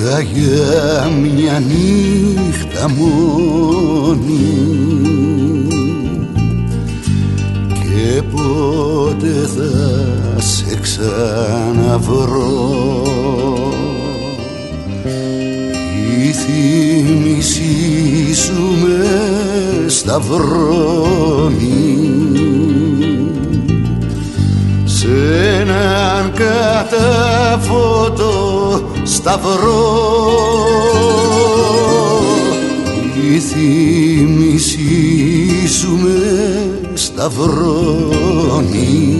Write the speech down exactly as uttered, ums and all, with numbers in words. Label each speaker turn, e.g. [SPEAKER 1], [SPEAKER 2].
[SPEAKER 1] για μια νύχτα μόνη και πότε θα σε ξαναβρω. Η θύμησή σου με σταυρώνει σ' έναν καταφώτο σταυρό. Η θύμησή σου με σταυρώνει